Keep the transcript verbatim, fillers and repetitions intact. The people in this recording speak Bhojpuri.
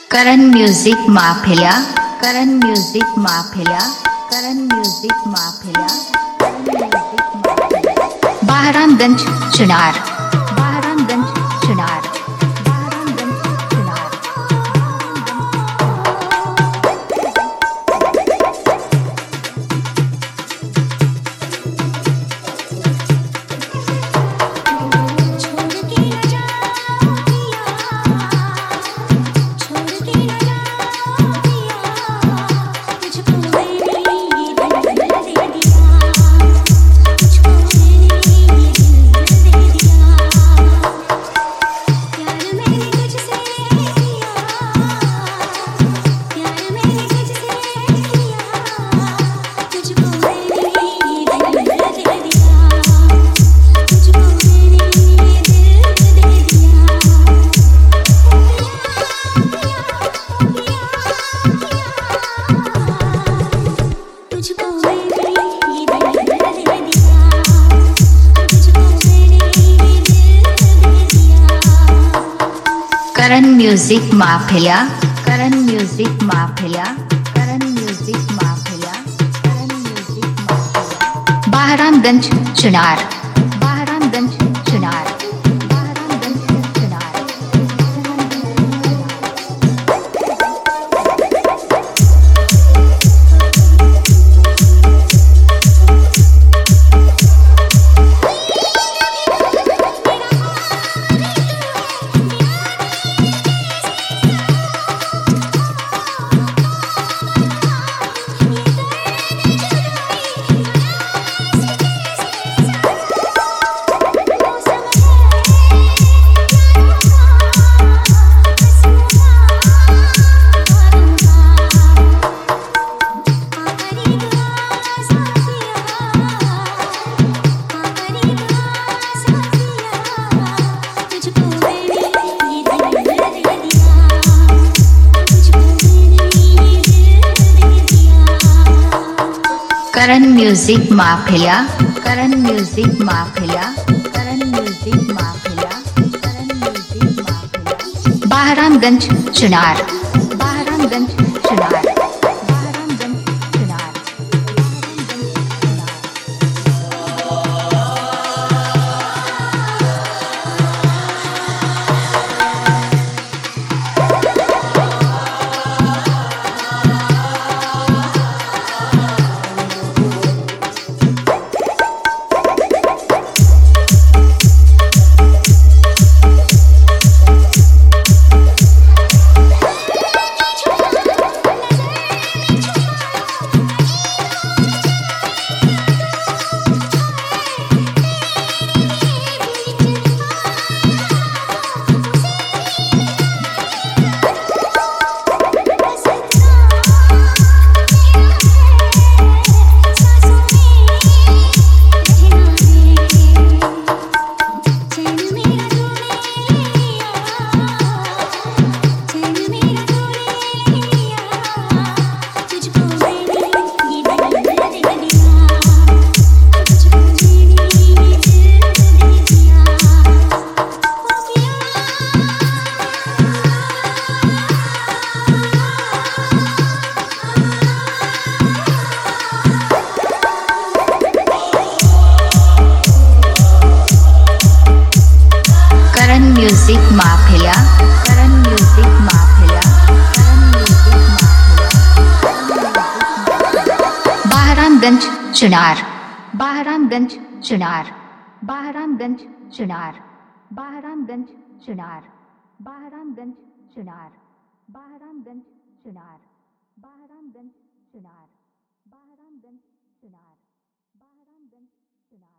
Karan music mafia Karan music mafia Karan music mafia Bahramganj Chunar Bahramganj Chunar Bahramganj Chunar Karan music mafia Karan music mafia Karan music mafia Karan music mafia Bahramganj Chunar Bahramganj Chunar Bahramganj Chunar Karan music mafia Karan music mafia Karan music mafia Karan music mafia Bahramganj Chunar Bahramganj Chunar Bahramganj Chunar Karan music mafia Karan music mafia Karan music mafia Bahramganj Chunar Bahramganj Chunar Bahramganj Chunar Bahramganj Chunar Bahramganj Chunar Bahramganj Chunar Bahramganj Chunar Bahramganj Chunar Bahramganj Chunar